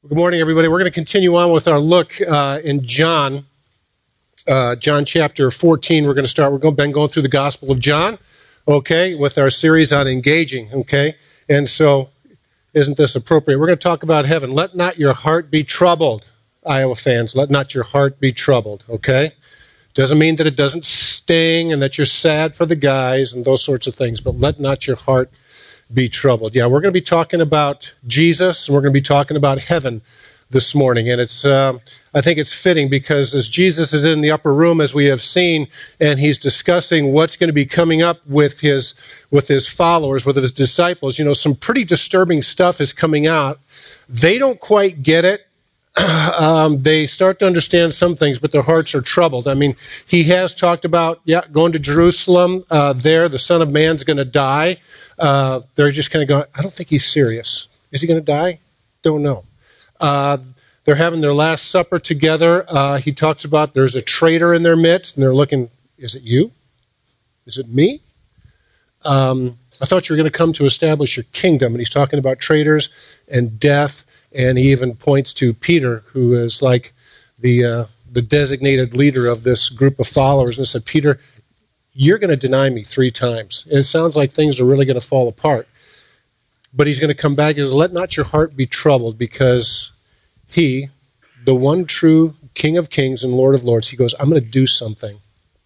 Good morning, everybody. We're going to continue on with our look in John chapter 14. We're going to start. Been going through the Gospel of John, okay, with our series on engaging, okay? And so, isn't this appropriate? We're going to talk about heaven. Let not your heart be troubled, Iowa fans. Let not your heart be troubled, okay? Doesn't mean that it doesn't sting and that you're sad for the guys and those sorts of things, but let not your heart be troubled. Yeah, we're going to be talking about Jesus, and we're going to be talking about heaven this morning. And it's, I think it's fitting because as Jesus is in the upper room, as we have seen, and he's discussing what's going to be coming up with his followers, with his disciples, some pretty disturbing stuff is coming out. They don't quite get it. They start to understand some things, but their hearts are troubled. I mean, he has talked about, going to Jerusalem. There, the Son of Man's going to die. They're just kind of going, I don't think he's serious. Is he going to die? Don't know. They're having their Last Supper together. He talks about there's a traitor in their midst, and they're looking, is it you? Is it me? I thought you were going to come to establish your kingdom. And he's talking about traitors and death. And he even points to Peter, who is like the designated leader of this group of followers, and said, Peter, you're going to deny me 3 times. And it sounds like things are really going to fall apart. But he's going to come back and says, let not your heart be troubled, because he, the one true King of Kings and Lord of Lords, he goes, I'm going to do something.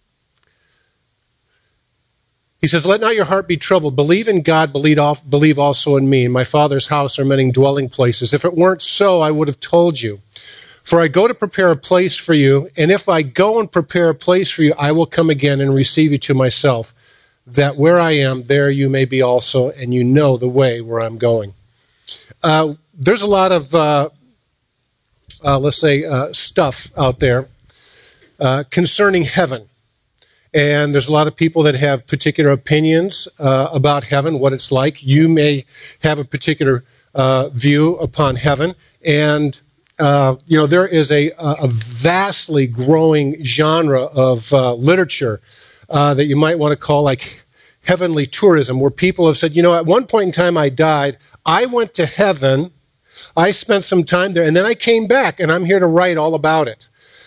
He says, let not your heart be troubled. Believe in God, believe also in me. In my Father's house are many dwelling places. If it weren't so, I would have told you. For I go to prepare a place for you, and if I go and prepare a place for you, I will come again and receive you to myself, that where I am, there you may be also, and you know the way where I'm going. There's a lot of, stuff out there concerning heaven. And there's a lot of people that have particular opinions about heaven, what it's like. You may have a particular view upon heaven. And, there is a vastly growing genre of literature that you might want to call like heavenly tourism, where people have said, at one point in time I died, I went to heaven, I spent some time there, and then I came back, and I'm here to write all about it.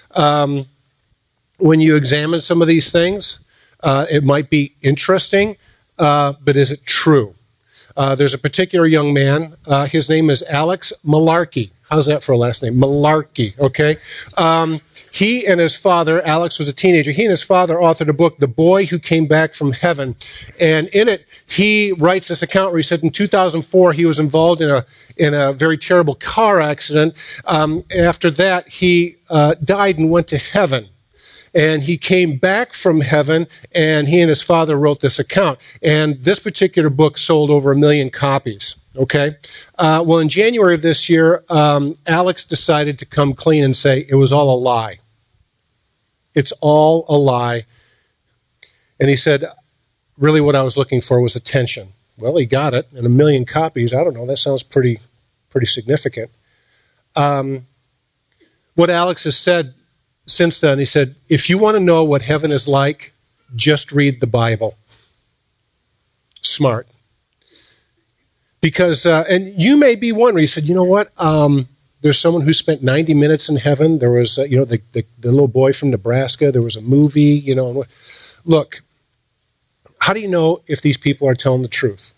When you examine some of these things, it might be interesting, but is it true? There's a particular young man. His name is Alex Malarkey. How's that for a last name? Malarkey, okay? He and his father, Alex was a teenager, he and his father authored a book, The Boy Who Came Back from Heaven. And in it, he writes this account where he said in 2004 he was involved in a very terrible car accident. After that, he died and went to heaven. And he came back from heaven, and he and his father wrote this account. And this particular book sold over 1 million copies, okay? Well, in January of this year, Alex decided to come clean and say, it was all a lie. It's all a lie. And he said, really what I was looking for was attention. Well, he got it, and 1 million copies, I don't know, that sounds pretty significant. What Alex has said since then, he said, if you want to know what heaven is like, just read the Bible. Smart. Because, and you may be wondering, he said, you know what? There's someone who spent 90 minutes in heaven. There was, the little boy from Nebraska. There was a movie, Look, how do you know if these people are telling the truth?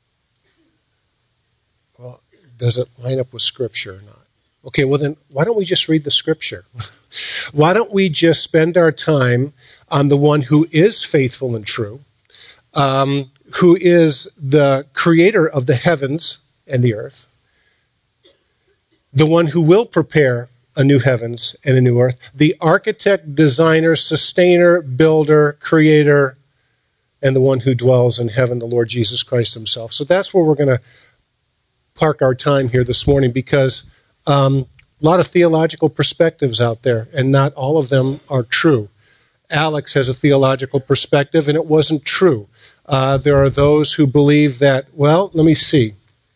Well, does it line up with Scripture or not? Okay, well then, why don't we just read the Scripture? Why don't we just spend our time on the one who is faithful and true, who is the creator of the heavens and the earth, the one who will prepare a new heavens and a new earth, the architect, designer, sustainer, builder, creator, and the one who dwells in heaven, the Lord Jesus Christ himself. So that's where we're going to park our time here this morning, because a lot of theological perspectives out there, and not all of them are true. Alex has a theological perspective, and it wasn't true. There are those who believe that, well, let me see.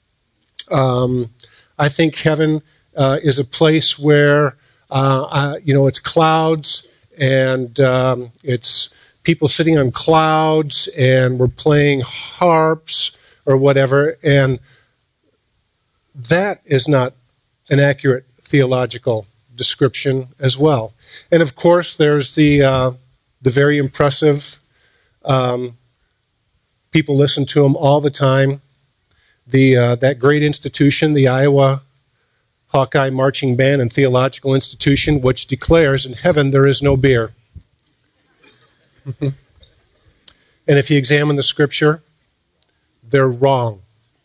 I think heaven is a place where, it's clouds, and it's people sitting on clouds, and we're playing harps or whatever, and that is not an accurate theological description as well. And of course, there's the very impressive, people listen to him all the time, that great institution, the Iowa Hawkeye Marching Band and Theological Institution, which declares in heaven there is no beer. And if you examine the scripture, they're wrong.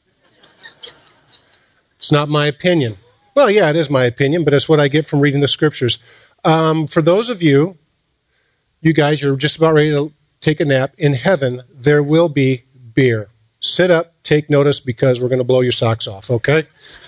It's not my opinion. Well, yeah, it is my opinion, but it's what I get from reading the scriptures. For those of you guys, you're just about ready to take a nap. In heaven, there will be beer. Sit up, take notice, because we're going to blow your socks off, okay?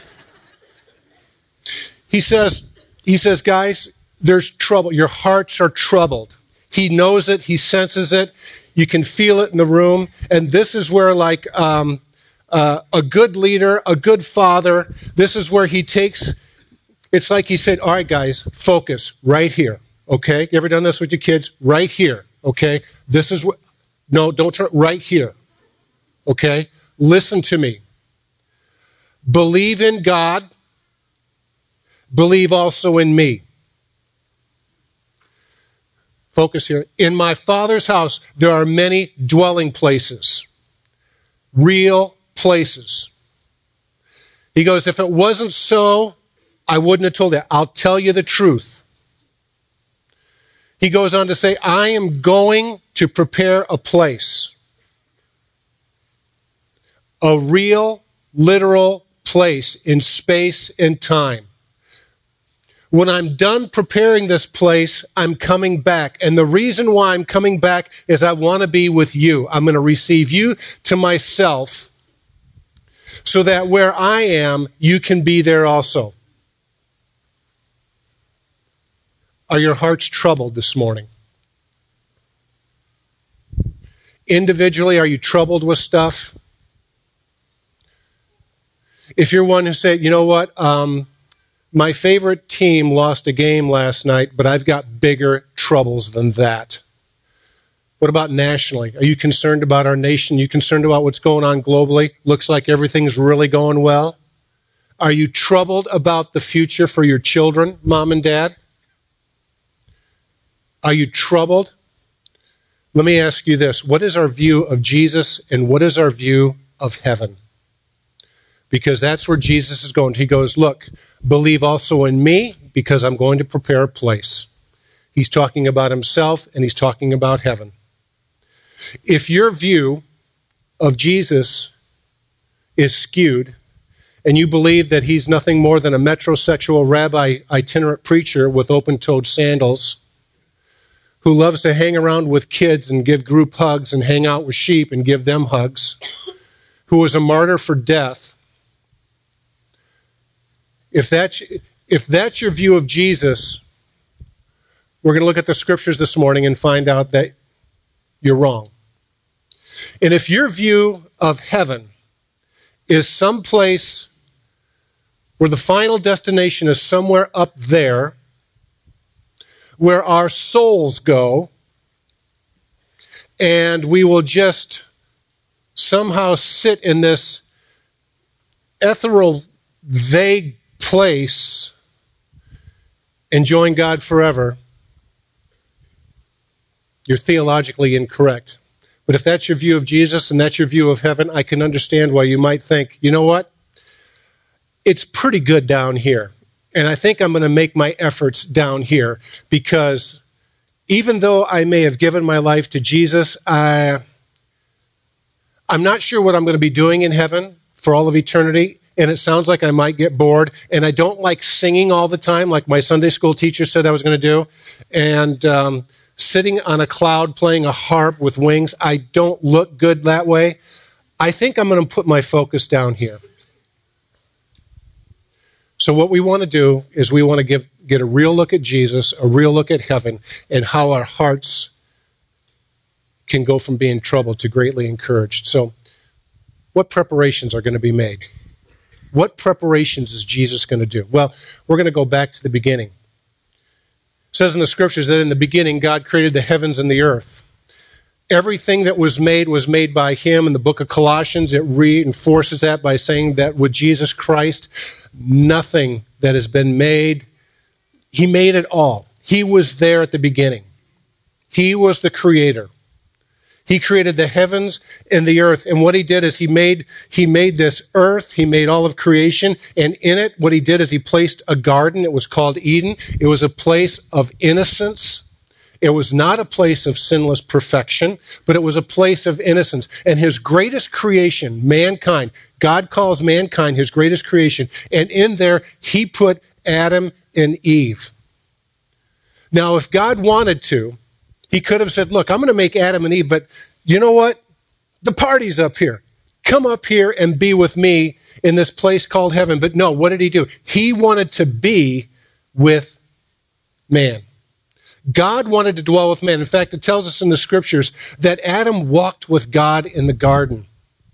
He says, guys, there's trouble. Your hearts are troubled. He knows it. He senses it. You can feel it in the room. And this is where, like, a good leader, a good father, this is where he takes, it's like he said, all right, guys, focus right here, okay? You ever done this with your kids? Right here, okay? This is what, no, don't turn, right here, okay? Listen to me. Believe in God. Believe also in me. Focus here. In my Father's house, there are many dwelling places. Real places. He goes, if it wasn't so, I wouldn't have told you. I'll tell you the truth. He goes on to say, I am going to prepare a place. A real, literal place in space and time. When I'm done preparing this place, I'm coming back. And the reason why I'm coming back is I want to be with you. I'm going to receive you to myself so that where I am, you can be there also. Are your hearts troubled this morning? Individually, are you troubled with stuff? If you're one who said, you know what, my favorite team lost a game last night, but I've got bigger troubles than that. What about nationally? Are you concerned about our nation? Are you concerned about what's going on globally? Looks like everything's really going well. Are you troubled about the future for your children, mom and dad? Are you troubled? Let me ask you this. What is our view of Jesus and what is our view of heaven? Because that's where Jesus is going. He goes, look, believe also in me because I'm going to prepare a place. He's talking about himself and he's talking about heaven. If your view of Jesus is skewed and you believe that he's nothing more than a metrosexual rabbi itinerant preacher with open-toed sandals who loves to hang around with kids and give group hugs and hang out with sheep and give them hugs, who was a martyr for death, if that's your view of Jesus, we're going to look at the scriptures this morning and find out that you're wrong. And if your view of heaven is someplace where the final destination is somewhere up there, where our souls go, and we will just somehow sit in this ethereal, vague place enjoying God forever, you're theologically incorrect. But if that's your view of Jesus and that's your view of heaven, I can understand why you might think, you know what? It's pretty good down here. And I think I'm going to make my efforts down here because even though I may have given my life to Jesus, I'm not sure what I'm going to be doing in heaven for all of eternity. And it sounds like I might get bored. And I don't like singing all the time like my Sunday school teacher said I was going to do. And sitting on a cloud playing a harp with wings, I don't look good that way. I think I'm going to put my focus down here. So what we want to do is we want to get a real look at Jesus, a real look at heaven, and how our hearts can go from being troubled to greatly encouraged. So what preparations are going to be made? What preparations is Jesus going to do? Well, we're going to go back to the beginning. It says in the scriptures that in the beginning God created the heavens and the earth. Everything that was made by him. In the book of Colossians, it reinforces that by saying that with Jesus Christ, nothing that has been made, he made it all. He was there at the beginning. He was the creator. He created the heavens and the earth. And what he did is he made this earth, he made all of creation, and in it, what he did is he placed a garden. It was called Eden. It was a place of innocence. It was not a place of sinless perfection, but it was a place of innocence. And his greatest creation, mankind, God calls mankind his greatest creation. And in there, he put Adam and Eve. Now, if God wanted to, he could have said, look, I'm going to make Adam and Eve, but you know what? The party's up here. Come up here and be with me in this place called heaven. But no, what did he do? He wanted to be with man. God wanted to dwell with man. In fact, it tells us in the scriptures that Adam walked with God in the garden.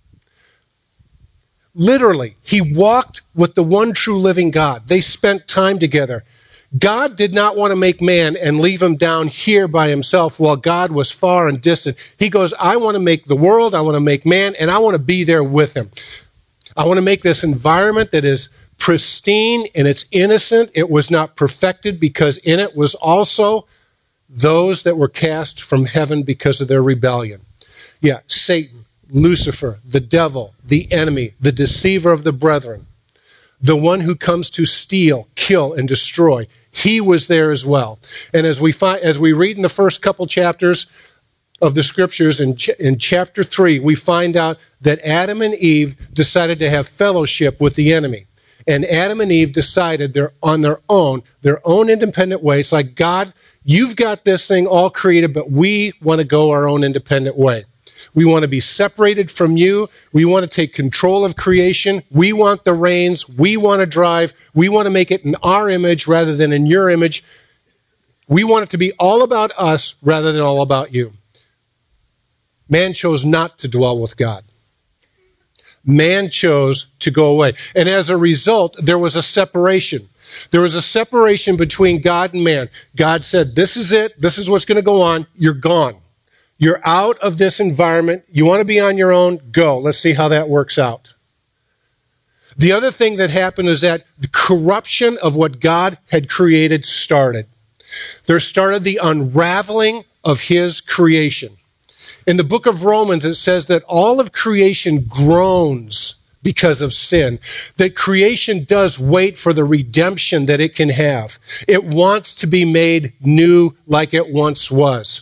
Literally, he walked with the one true living God. They spent time together. God did not want to make man and leave him down here by himself while God was far and distant. He goes, I want to make the world, I want to make man, and I want to be there with him. I want to make this environment that is pristine and it's innocent. It was not perfected because in it was also those that were cast from heaven because of their rebellion. Yeah, Satan, Lucifer, the devil, the enemy, the deceiver of the brethren, the one who comes to steal, kill, and destroy. He was there as well. And as we read in the first couple chapters of the scriptures, in chapter 3, we find out that Adam and Eve decided to have fellowship with the enemy. And Adam and Eve decided they're on their own independent way. It's like, God, you've got this thing all created, but we want to go our own independent way. We want to be separated from you. We want to take control of creation. We want the reins. We want to drive. We want to make it in our image rather than in your image. We want it to be all about us rather than all about you. Man chose not to dwell with God. Man chose to go away. And as a result, there was a separation. There was a separation between God and man. God said, this is it. This is what's going to go on. You're gone. You're out of this environment. You want to be on your own? Go. Let's see how that works out. The other thing that happened is that the corruption of what God had created started. There started the unraveling of his creation. In the book of Romans, it says that all of creation groans because of sin, that creation does wait for the redemption that it can have. It wants to be made new like it once was.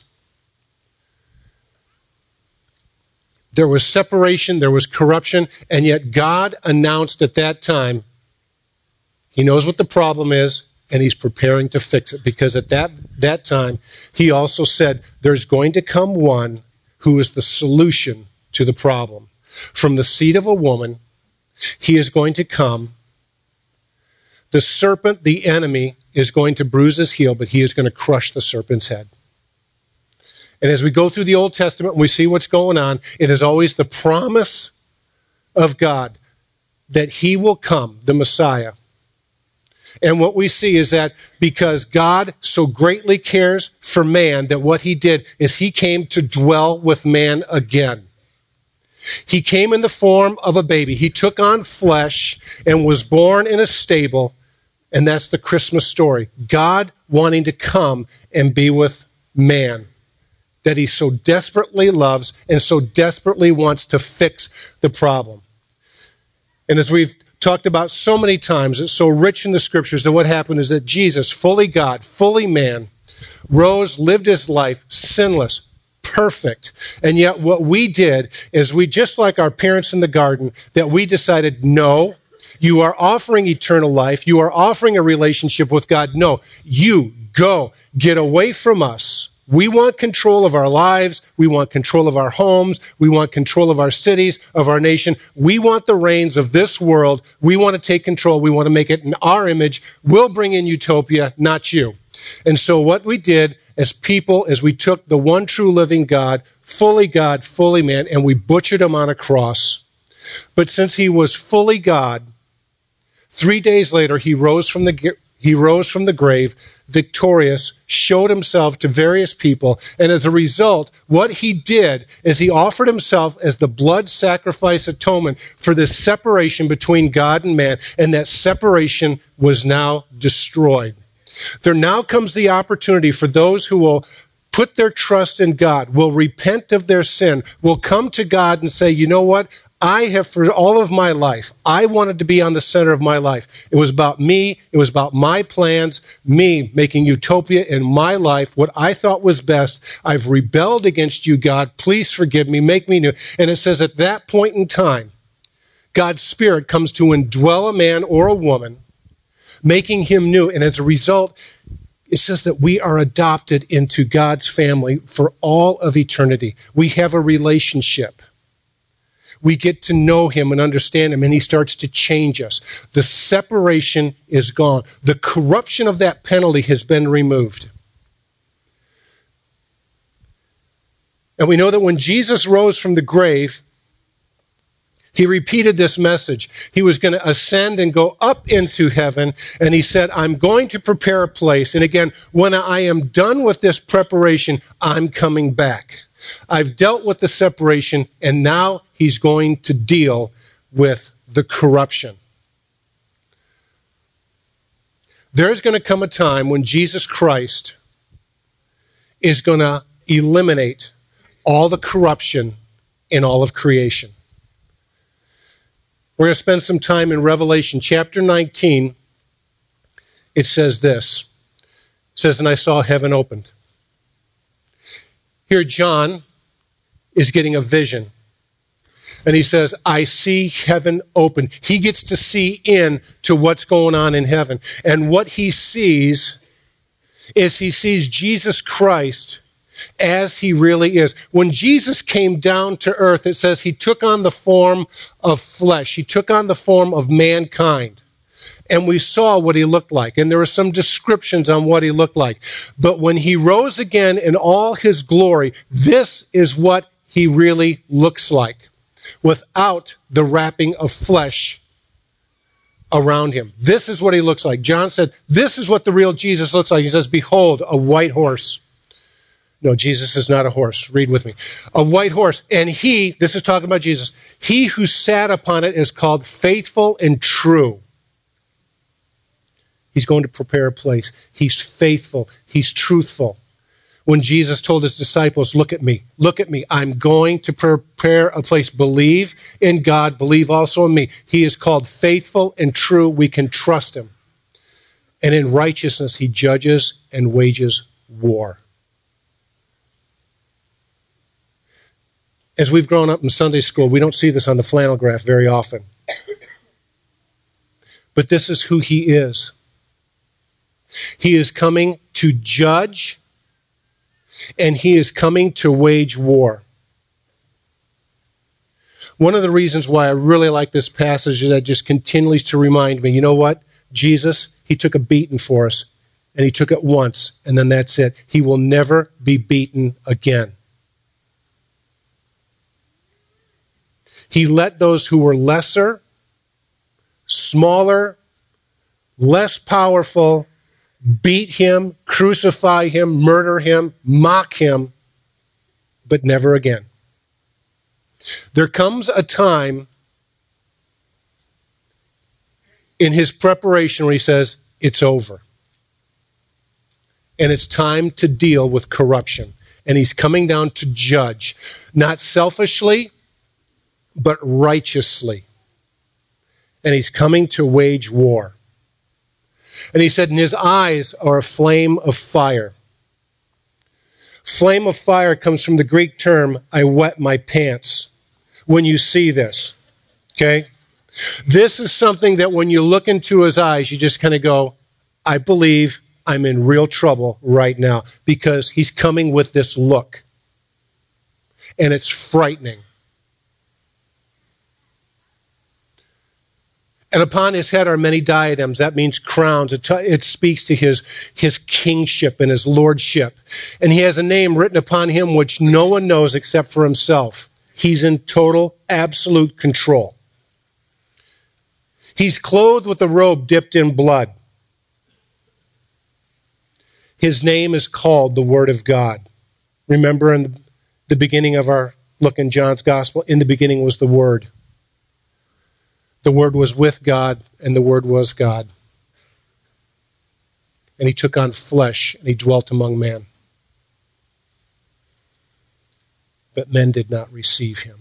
There was separation, there was corruption, and yet God announced at that time, he knows what the problem is, and he's preparing to fix it. Because at that time, he also said, there's going to come one who is the solution to the problem. From the seed of a woman, he is going to come. The serpent, the enemy, is going to bruise his heel, but he is going to crush the serpent's head. And as we go through the Old Testament and we see what's going on, it is always the promise of God that he will come, the Messiah. And what we see is that because God so greatly cares for man, that what he did is he came to dwell with man again. He came in the form of a baby. He took on flesh and was born in a stable. And that's the Christmas story. God wanting to come and be with man that he so desperately loves and so desperately wants to fix the problem. And as we've talked about so many times, it's so rich in the scriptures that what happened is that Jesus, fully God, fully man, rose, lived his life sinless, perfect. And yet what we did is we, just like our parents in the garden, that we decided, no, you are offering eternal life. You are offering a relationship with God. No, you go, get away from us. We want control of our lives. We want control of our homes. We want control of our cities, of our nation. We want the reins of this world. We want to take control. We want to make it in our image. We'll bring in utopia, not you. And so what we did as people is we took the one true living God, fully man, and we butchered him on a cross. But since he was fully God, 3 days later he rose from the he rose from the grave, victorious, showed himself to various people, and as a result, what he did is he offered himself as the blood sacrifice atonement for this separation between God and man, and that separation was now destroyed. There now comes the opportunity for those who will put their trust in God, will repent of their sin, will come to God and say, you know what? I have, for all of my life, I wanted to be on the center of my life. It was about me. It was about my plans, me making utopia in my life, what I thought was best. I've rebelled against you, God. Please forgive me. Make me new. And it says at that point in time, God's Spirit comes to indwell a man or a woman, making him new. And as a result, it says that we are adopted into God's family for all of eternity. We have a relationship. We get to know him and understand him, and he starts to change us. The separation is gone. The corruption of that penalty has been removed. And we know that when Jesus rose from the grave, he repeated this message. He was going to ascend and go up into heaven, and he said, I'm going to prepare a place. And again, when I am done with this preparation, I'm coming back. I've dealt with the separation, and now he's going to deal with the corruption. There's going to come a time when Jesus Christ is going to eliminate all the corruption in all of creation. We're going to spend some time in Revelation chapter 19. It says this. It says, and I saw heaven opened. Here John is getting a vision. And he says, I see heaven open. He gets to see into what's going on in heaven. And what he sees is he sees Jesus Christ as he really is. When Jesus came down to earth, it says he took on the form of flesh. He took on the form of mankind. And we saw what he looked like. And there were some descriptions on what he looked like. But when he rose again in all his glory, this is what he really looks like, without the wrapping of flesh around him. This is what he looks like. John said, this is what the real Jesus looks like. He says, behold, a white horse. No, Jesus is not a horse. Read with me. A white horse. And he, this is talking about Jesus, he who sat upon it is called faithful and true. He's going to prepare a place. He's faithful. He's truthful. When Jesus told his disciples, look at me, I'm going to prepare a place. Believe in God, believe also in me. He is called faithful and true. We can trust him. And in righteousness, he judges and wages war. As we've grown up in Sunday school, we don't see this on the flannel graph very often. But this is who he is. He is coming to judge, and he is coming to wage war. One of the reasons why I really like this passage is that it just continues to remind me, you know what? Jesus, he took a beating for us, and he took it once, and then that's it. He will never be beaten again. He let those who were lesser, smaller, less powerful, beat him, crucify him, murder him, mock him, but never again. There comes a time in his preparation where he says, it's over. And it's time to deal with corruption. And he's coming down to judge, not selfishly, but righteously. And he's coming to wage war. And he said, and his eyes are a flame of fire. Flame of fire comes from the Greek term, I wet my pants. When you see this, okay? This is something that when you look into his eyes, you just kind of go, I believe I'm in real trouble right now, because he's coming with this look. And it's frightening. And upon his head are many diadems. That means crowns. It speaks to his kingship and his lordship. And he has a name written upon him which no one knows except for himself. He's in total, absolute control. He's clothed with a robe dipped in blood. His name is called the Word of God. Remember in the beginning of our look in John's Gospel, in the beginning was the Word. The Word was with God, and the Word was God. And he took on flesh, and he dwelt among men. But men did not receive him.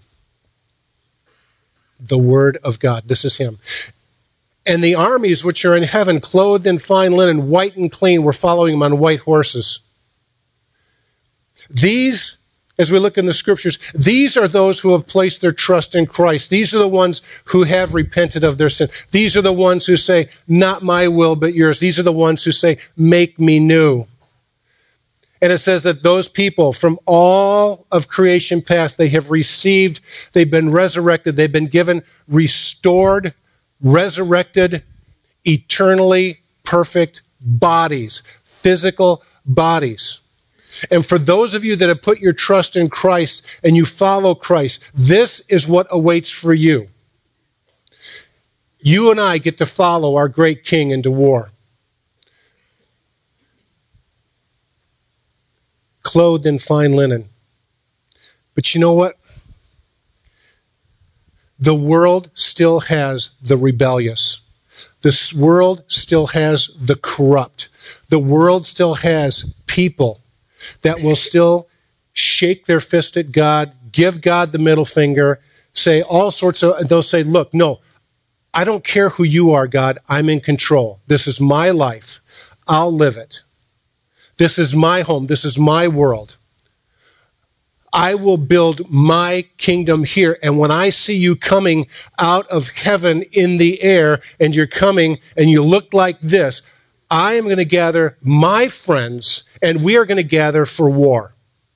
The Word of God. This is him. And the armies which are in heaven, clothed in fine linen, white and clean, were following him on white horses. These, as we look in the scriptures, these are those who have placed their trust in Christ. These are the ones who have repented of their sin. These are the ones who say, not my will, but yours. These are the ones who say, make me new. And it says that those people from all of creation past, they have received, they've been resurrected, they've been given restored, resurrected, eternally perfect bodies, physical bodies. And for those of you that have put your trust in Christ and you follow Christ, this is what awaits for you. You and I get to follow our great King into war. Clothed in fine linen. But you know what? The world still has the rebellious. This world still has the corrupt. The world still has people that will still shake their fist at God, give God the middle finger, say all sorts of, they'll say, look, no, I don't care who you are, God, I'm in control. This is my life. I'll live it. This is my home. This is my world. I will build my kingdom here. And when I see you coming out of heaven in the air, and you're coming and you look like this, I am going to gather my friends, and we are going to gather for war.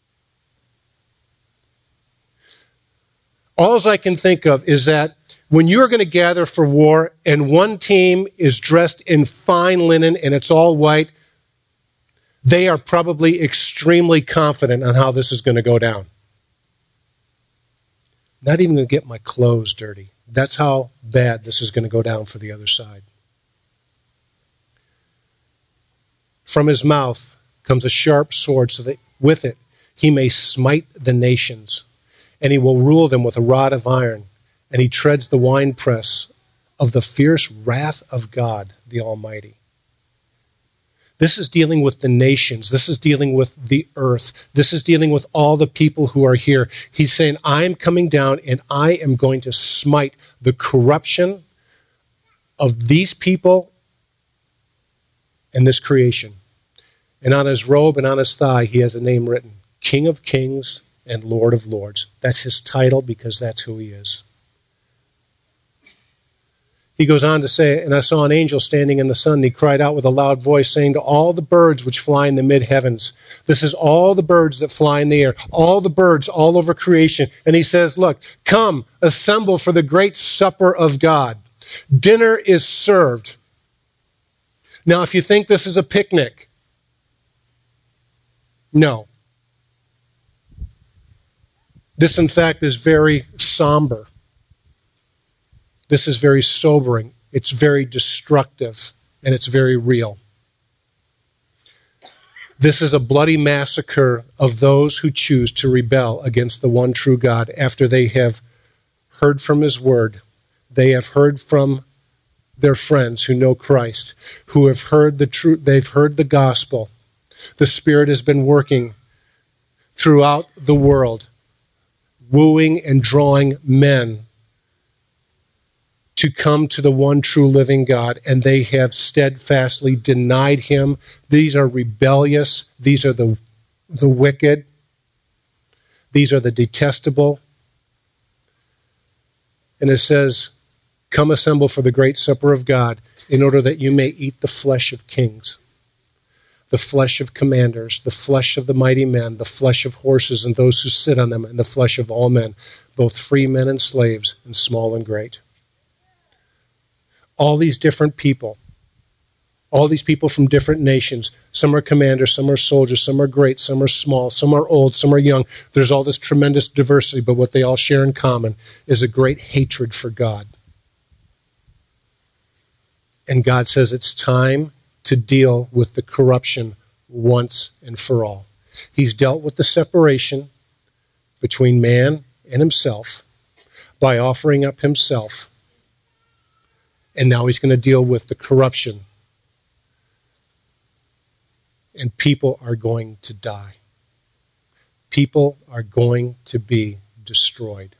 All I can think of is that when you're going to gather for war, and one team is dressed in fine linen and it's all white, they are probably extremely confident on how this is going to go down. Not even going to get my clothes dirty. That's how bad this is going to go down for the other side. From his mouth comes a sharp sword, so that with it he may smite the nations, and he will rule them with a rod of iron, and he treads the winepress of the fierce wrath of God, the Almighty. This is dealing with the nations. This is dealing with the earth. This is dealing with all the people who are here. He's saying, I'm coming down and I am going to smite the corruption of these people and this creation. And on his robe and on his thigh, he has a name written, King of Kings and Lord of Lords. That's his title because that's who he is. He goes on to say, and I saw an angel standing in the sun, and he cried out with a loud voice, saying to all the birds which fly in the mid-heavens. This is all the birds that fly in the air, all the birds all over creation. And he says, look, come, assemble for the great supper of God. Dinner is served. Now, if you think this is a picnic, no. This, in fact, is very somber. This is very sobering. It's very destructive, and it's very real. This is a bloody massacre of those who choose to rebel against the one true God after they have heard from his word. They have heard from their friends who know Christ, who have heard the truth. They've heard the gospel. The Spirit has been working throughout the world, wooing and drawing men to come to the one true living God, and they have steadfastly denied him. These are rebellious. These are the wicked. These are the detestable. And it says, come assemble for the great supper of God, in order that you may eat the flesh of kings, the flesh of commanders, the flesh of the mighty men, the flesh of horses and those who sit on them, and the flesh of all men, both free men and slaves, and small and great. All these different people, all these people from different nations. Some are commanders, some are soldiers, some are great, some are small, some are old, some are young. There's all this tremendous diversity, but what they all share in common is a great hatred for God. And God says it's time to deal with the corruption once and for all. He's dealt with the separation between man and himself by offering up himself. And now he's going to deal with the corruption. And people are going to die. People are going to be destroyed.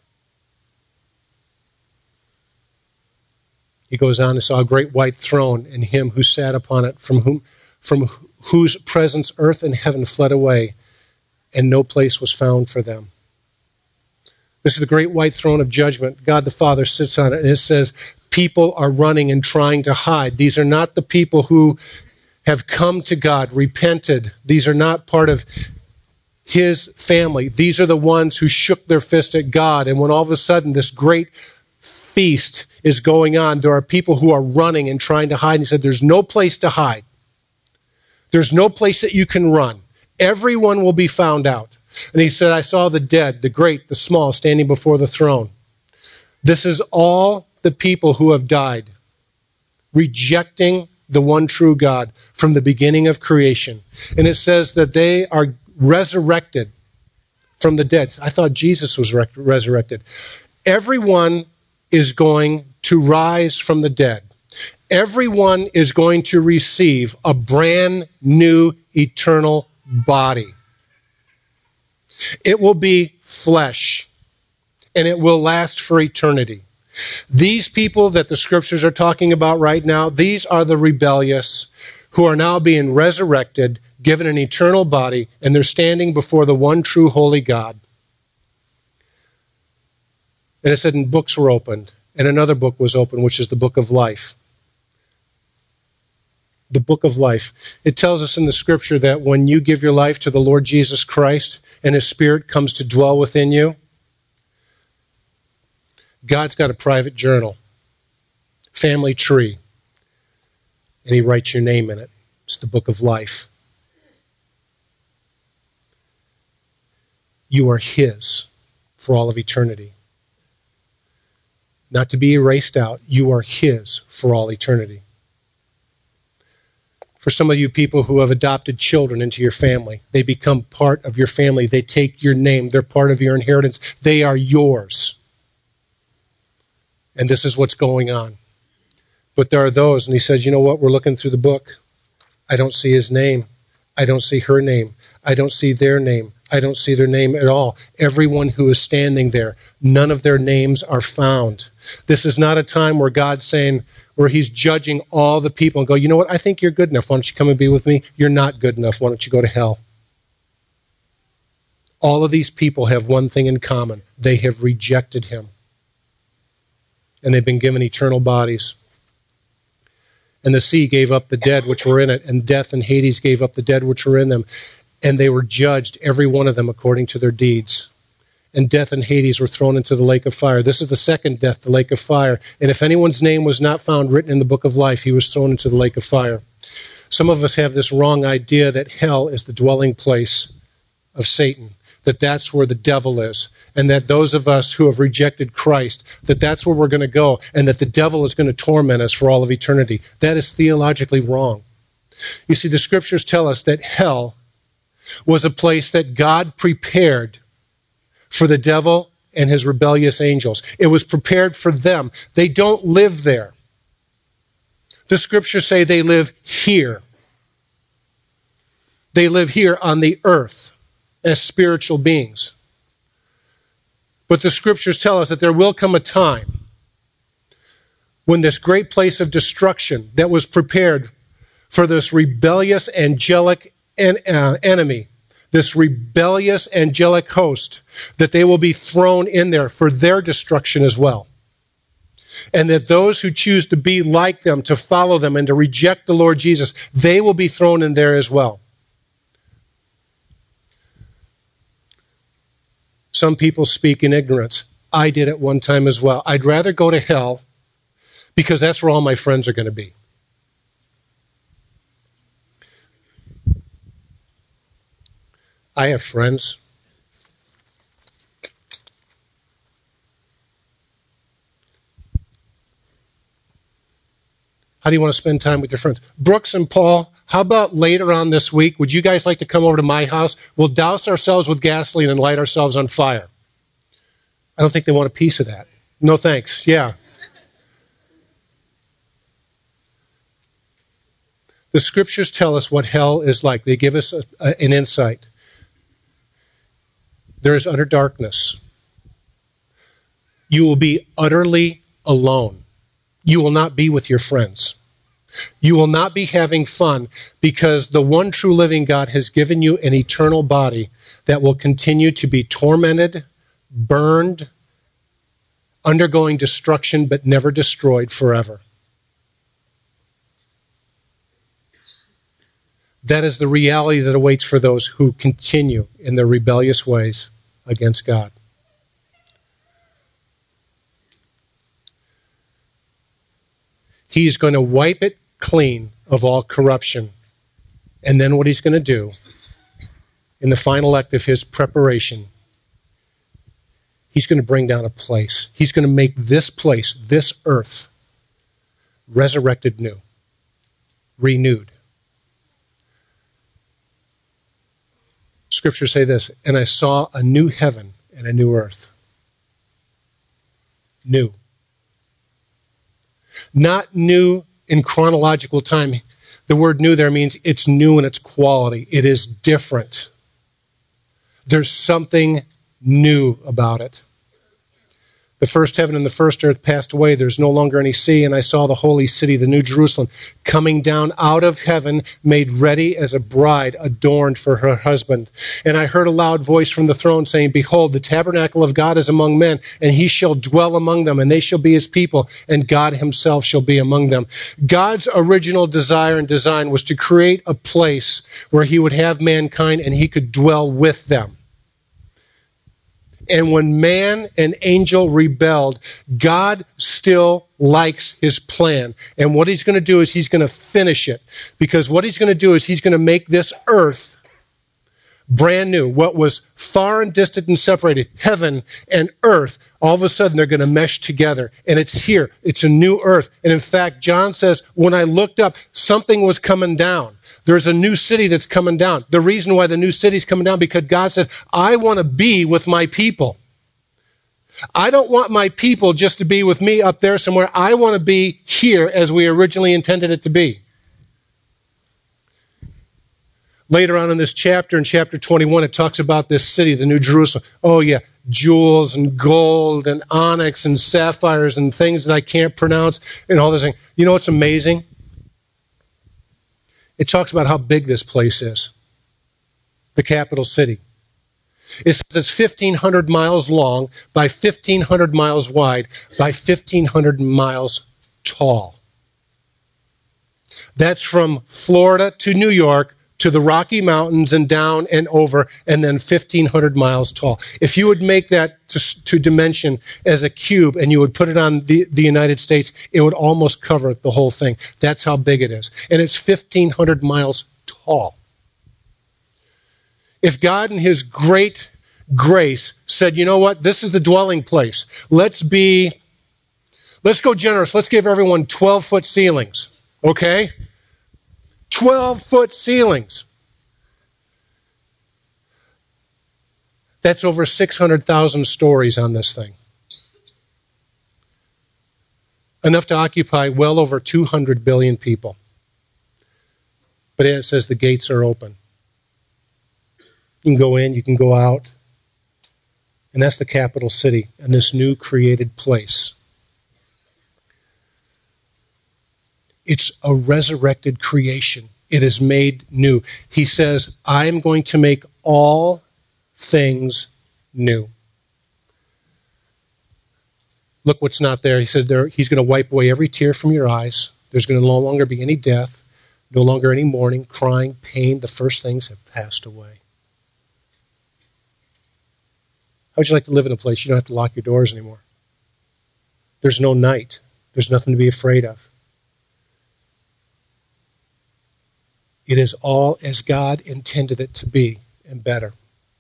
He goes on and saw a great white throne and him who sat upon it, from whose presence earth and heaven fled away, and no place was found for them. This is the great white throne of judgment. God the Father sits on it, and it says people are running and trying to hide. These are not the people who have come to God, repented. These are not part of his family. These are the ones who shook their fist at God, and when all of a sudden this great feast is going on, there are people who are running and trying to hide. And he said, there's no place to hide. There's no place that you can run. Everyone will be found out. And he said, I saw the dead, the great, the small, standing before the throne. This is all the people who have died, rejecting the one true God from the beginning of creation. And it says that they are resurrected from the dead. I thought Jesus was resurrected. Everyone is going to rise from the dead. Everyone is going to receive a brand new eternal body. It will be flesh, and it will last for eternity. These people that the scriptures are talking about right now, these are the rebellious who are now being resurrected, given an eternal body, and they're standing before the one true holy God. And it said, and books were opened, and another book was opened, which is the book of life. The book of life. It tells us in the scripture that when you give your life to the Lord Jesus Christ and his Spirit comes to dwell within you, God's got a private journal, family tree, and he writes your name in it. It's the book of life. You are his for all of eternity. Not to be erased out. You are his for all eternity. For some of you people who have adopted children into your family, they become part of your family. They take your name. They're part of your inheritance. They are yours. And this is what's going on. But there are those, and he says, you know what? We're looking through the book. I don't see his name. I don't see her name. I don't see their name. I don't see their name at all. Everyone who is standing there, none of their names are found. This is not a time where God's saying, where he's judging all the people and go, you know what, I think you're good enough. Why don't you come and be with me? You're not good enough. Why don't you go to hell? All of these people have one thing in common. They have rejected him. And they've been given eternal bodies. And the sea gave up the dead which were in it, and death and Hades gave up the dead which were in them. And they were judged, every one of them, according to their deeds. And death and Hades were thrown into the lake of fire. This is the second death, the lake of fire. And if anyone's name was not found written in the book of life, he was thrown into the lake of fire. Some of us have this wrong idea that hell is the dwelling place of Satan, that that's where the devil is, and that those of us who have rejected Christ, that that's where we're going to go, and that the devil is going to torment us for all of eternity. That is theologically wrong. You see, the scriptures tell us that hell was a place that God prepared for the devil and his rebellious angels. It was prepared for them. They don't live there. The scriptures say they live here. They live here on the earth as spiritual beings. But the scriptures tell us that there will come a time when this great place of destruction that was prepared for this rebellious angelic enemy, this rebellious angelic host, that they will be thrown in there for their destruction as well. And that those who choose to be like them, to follow them, and to reject the Lord Jesus, they will be thrown in there as well. Some people speak in ignorance. I did at one time as well. I'd rather go to hell because that's where all my friends are going to be. I have friends. How How do you want to spend time with your friends? Brooks and Paul, how about later on this week, would you guys like to come over to my house? We'll douse ourselves with gasoline and light ourselves on fire. I don't think they want a piece of that. No thanks. Yeah. The scriptures tell us what hell is like. They give us an insight. There is utter darkness. You will be utterly alone. You will not be with your friends. You will not be having fun because the one true living God has given you an eternal body that will continue to be tormented, burned, undergoing destruction, but never destroyed forever. That is the reality that awaits for those who continue in their rebellious ways against God. He is going to wipe it clean of all corruption. And then what he's going to do in the final act of his preparation, he's going to bring down a place. He's going to make this place, this earth, resurrected new, renewed. Scriptures say this, and I saw a new heaven and a new earth. New. Not new in chronological time. The word new there means it's new in its quality. It is different. There's something new about it. The first heaven and the first earth passed away. There's no longer any sea. And I saw the holy city, the new Jerusalem, coming down out of heaven, made ready as a bride adorned for her husband. And I heard a loud voice from the throne saying, Behold, the tabernacle of God is among men, and he shall dwell among them, and they shall be his people, and God himself shall be among them. God's original desire and design was to create a place where he would have mankind and he could dwell with them. And when man and angel rebelled, God still likes his plan. And what he's going to do is he's going to finish it. Because what he's going to do is he's going to make this earth brand new. What was far and distant and separated, heaven and earth, all of a sudden they're going to mesh together. And it's here. It's a new earth. And in fact, John says, when I looked up, something was coming down. There's a new city that's coming down. The reason why the new city's coming down, because God said, I want to be with my people. I don't want my people just to be with me up there somewhere. I want to be here as we originally intended it to be. Later on in this chapter, in chapter 21, it talks about this city, the New Jerusalem. Oh yeah, jewels and gold and onyx and sapphires and things that I can't pronounce and all this thing. You know what's amazing? It talks about how big this place is, the capital city. It says it's 1,500 miles long by 1,500 miles wide by 1,500 miles tall. That's from Florida to New York to the Rocky Mountains and down and over, and then 1,500 miles tall. If you would make that to dimension as a cube and you would put it on the United States, it would almost cover the whole thing. That's how big it is. And it's 1,500 miles tall. If God in his great grace said, you know what, this is the dwelling place. Let's go generous. Let's give everyone 12-foot ceilings, okay? 12-foot ceilings. That's over 600,000 stories on this thing. Enough to occupy well over 200 billion people. But it says the gates are open. You can go in, you can go out. And that's the capital city and this new created place. It's a resurrected creation. It is made new. He says, I am going to make all things new. Look what's not there. He said he's going to wipe away every tear from your eyes. There's going to no longer be any death, no longer any mourning, crying, pain. The first things have passed away. How would you like to live in a place you don't have to lock your doors anymore? There's no night. There's nothing to be afraid of. It is all as God intended it to be and better.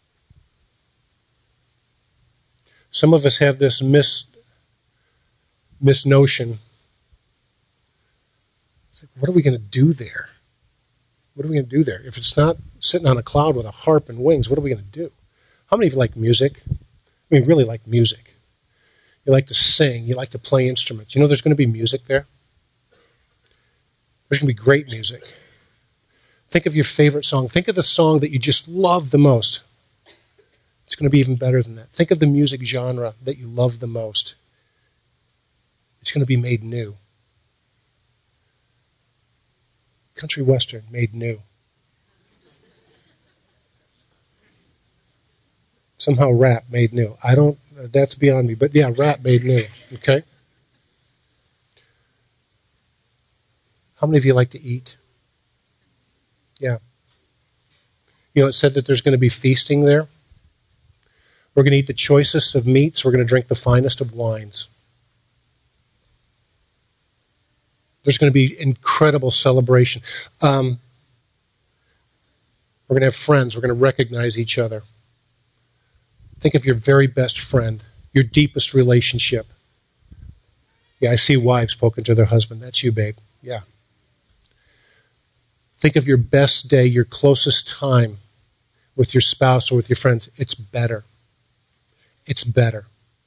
Some of us have this misnotion It's like, what are we going to do there? What are we going to do there? If it's not sitting on a cloud with a harp and wings, what are we going to do? How many of you like music? I mean, really like music. You like to sing. You like to play instruments. You know there's going to be music there? There's going to be great music. Think of your favorite song. Think of the song that you just love the most. It's going to be even better than that. Think of the music genre that you love the most. It's going to be made new. Country western made new. Somehow rap made new. That's beyond me. But yeah, rap made new. Okay? How many of you like to eat? Yeah. You know, it said that there's going to be feasting there. We're going to eat the choicest of meats. We're going to drink the finest of wines. There's going to be incredible celebration. We're going to have friends. We're going to recognize each other. Think of your very best friend, your deepest relationship. Yeah, I see wives spoken to their husband. That's you, babe. Yeah. Think of your best day, your closest time with your spouse or with your friends. It's better. It's better.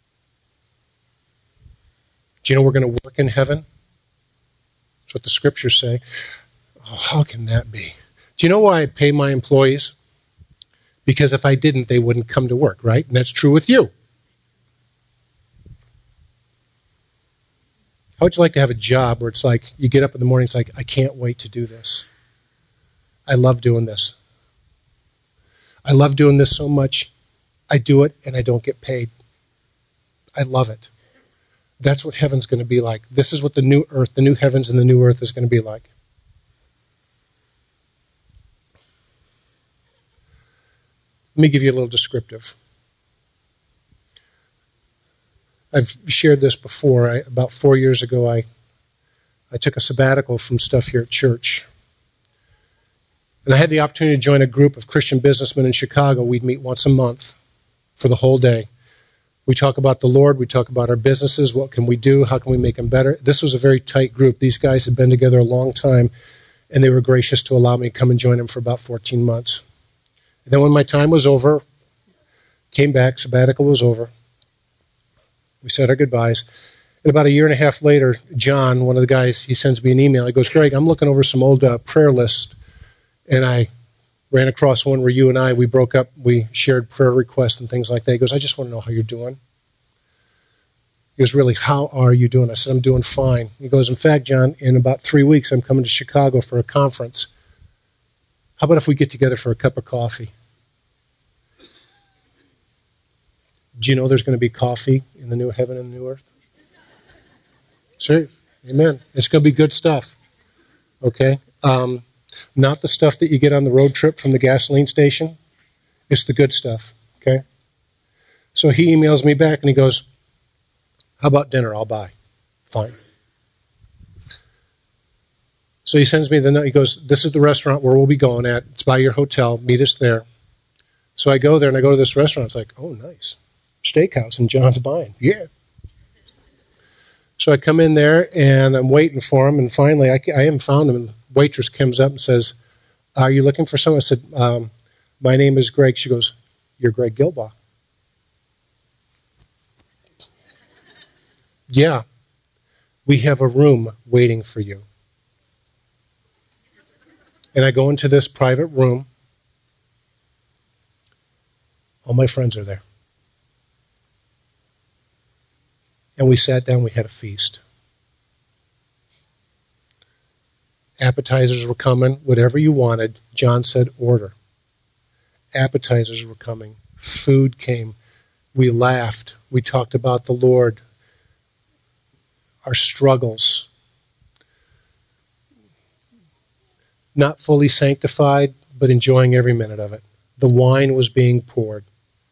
Do you know we're going to work in heaven? That's what the scriptures say. Oh, how can that be? Do you know why I pay my employees? Because if I didn't, they wouldn't come to work, right? And that's true with you. How would you like to have a job where it's like you get up in the morning, it's like, I can't wait to do this. I love doing this. I love doing this so much. I do it and I don't get paid. I love it. That's what heaven's going to be like. This is what the new earth, the new heavens and the new earth is going to be like. Let me give you a little descriptive. I've shared this before. About 4 years ago, I took a sabbatical from stuff here at church. And I had the opportunity to join a group of Christian businessmen in Chicago. We'd meet once a month for the whole day. We talk about the Lord. We talk about our businesses. What can we do? How can we make them better? This was a very tight group. These guys had been together a long time, and they were gracious to allow me to come and join them for about 14 months. And then when my time was over, came back, sabbatical was over. We said our goodbyes. And about a year and a half later, John, one of the guys, he sends me an email. He goes, Greg, I'm looking over some old prayer lists, and I ran across one where you and we broke up. We shared prayer requests and things like that. He goes, I just want to know how you're doing. He goes, really, how are you doing? I said, I'm doing fine. He goes, in fact, John, in about 3 weeks, I'm coming to Chicago for a conference. How about if we get together for a cup of coffee? Do you know there's going to be coffee in the new heaven and the new earth? Sure. Amen. It's going to be good stuff. Okay? Not the stuff that you get on the road trip from the gasoline station. It's the good stuff. Okay? So he emails me back and he goes, how about dinner? I'll buy. Fine. So he sends me the note. He goes, this is the restaurant where we'll be going at. It's by your hotel. Meet us there. So I go there and I go to this restaurant. It's like, oh, nice. Steakhouse, and John's buying. Yeah. So I come in there and I'm waiting for him, and finally I haven't found him. And the waitress comes up and says, are you looking for someone? I said, my name is Greg. She goes, you're Greg Gilbaugh. Yeah. We have a room waiting for you. And I go into this private room. All my friends are there. And we sat down, we had a feast. Appetizers were coming, whatever you wanted. John said, order. Appetizers were coming. Food came. We laughed. We talked about the Lord, our struggles. Not fully sanctified, but enjoying every minute of it. The wine was being poured.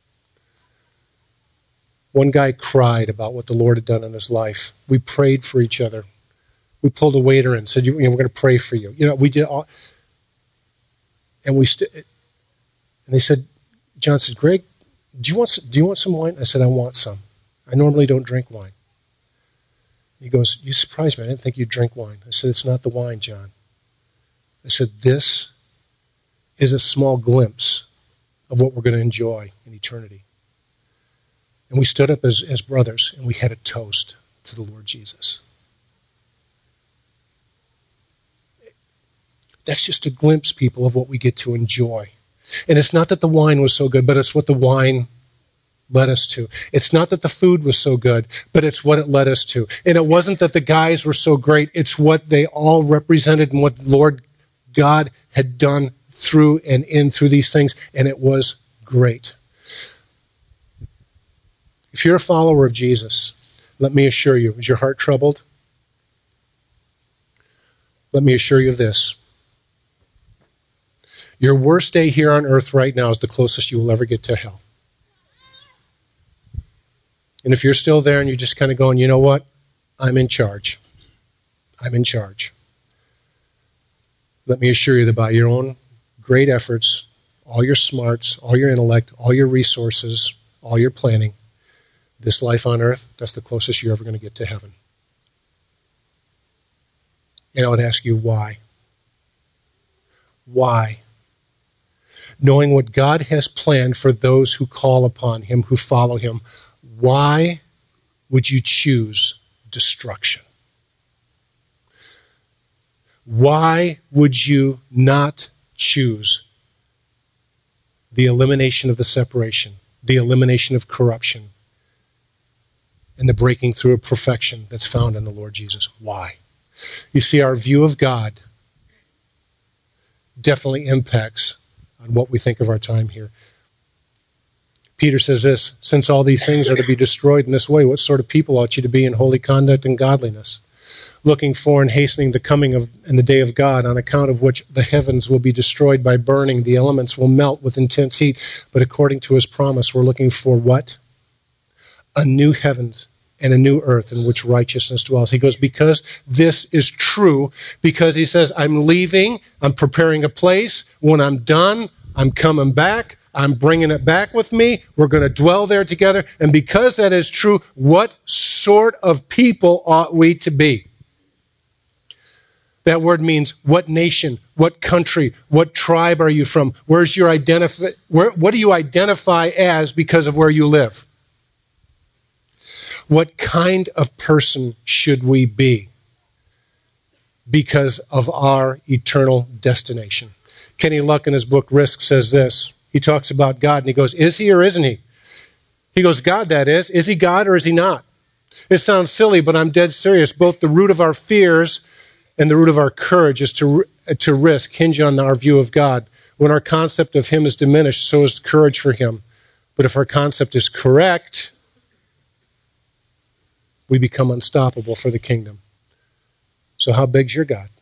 One guy cried about what the Lord had done in his life. We prayed for each other. We pulled a waiter in and said, we're going to pray for you. We did all. And and they said, John said, Greg, do you want some wine? I said, I want some. I normally don't drink wine. He goes, you surprised me. I didn't think you'd drink wine. I said, it's not the wine, John. I said, this is a small glimpse of what we're going to enjoy in eternity. And we stood up as brothers, and we had a toast to the Lord Jesus. That's just a glimpse, people, of what we get to enjoy. And it's not that the wine was so good, but it's what the wine led us to. It's not that the food was so good, but it's what it led us to. And it wasn't that the guys were so great. It's what they all represented and what Lord God had done through and in through these things. And it was great. If you're a follower of Jesus, let me assure you, is your heart troubled? Let me assure you of this. Your worst day here on earth right now is the closest you will ever get to hell. And if you're still there and you're just kind of going, you know what? I'm in charge. I'm in charge. Let me assure you that by your own great efforts, all your smarts, all your intellect, all your resources, all your planning, this life on earth, that's the closest you're ever going to get to heaven. And I would ask you, why? Why? Knowing what God has planned for those who call upon him, who follow him, why would you choose destruction? Why would you not choose the elimination of the separation, the elimination of corruption, and the breaking through of perfection that's found in the Lord Jesus? Why? You see, our view of God definitely impacts on what we think of our time here. Peter says this, since all these things are to be destroyed in this way, what sort of people ought you to be in holy conduct and godliness, looking for and hastening the coming of and the day of God, on account of which the heavens will be destroyed by burning, the elements will melt with intense heat, but according to his promise, we're looking for what? A new heavens and a new earth in which righteousness dwells. He goes, because this is true, because he says, I'm leaving, I'm preparing a place, when I'm done, I'm coming back, I'm bringing it back with me, we're going to dwell there together, and because that is true, what sort of people ought we to be? That word means what nation, what country, what tribe are you from? Where's your what do you identify as because of where you live? What kind of person should we be because of our eternal destination? Kenny Luck in his book Risk says this. He talks about God and he goes, is he or isn't he? He goes, God, that is. Is he God or is he not? It sounds silly, but I'm dead serious. Both the root of our fears and the root of our courage is to risk hinge on our view of God. When our concept of him is diminished, so is courage for him. But if our concept is correct, we become unstoppable for the kingdom. So how big's your God?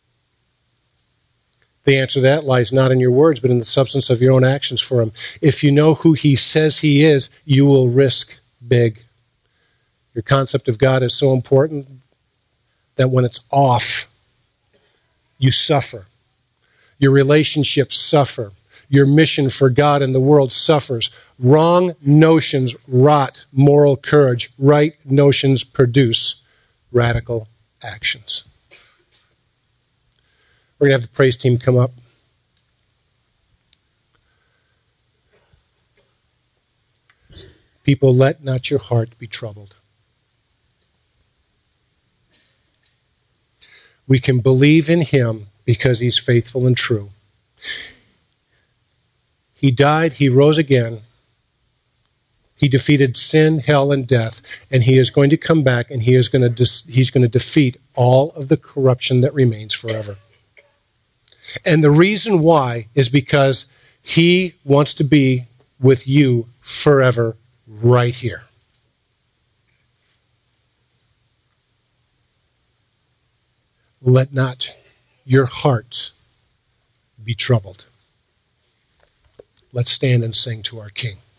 The answer to that lies not in your words, but in the substance of your own actions for him. If you know who he says he is, you will risk big. Your concept of God is so important that when it's off, you suffer. Your relationships suffer. Your mission for God and the world suffers. Wrong notions rot moral courage. Right notions produce radical actions. We're going to have the praise team come up. People, let not your heart be troubled. We can believe in him because he's faithful and true. He died, he rose again. He defeated sin, hell, and death, and he is going to come back and he's going to defeat all of the corruption that remains forever. And the reason why is because he wants to be with you forever right here. Let not your hearts be troubled. Let's stand and sing to our King.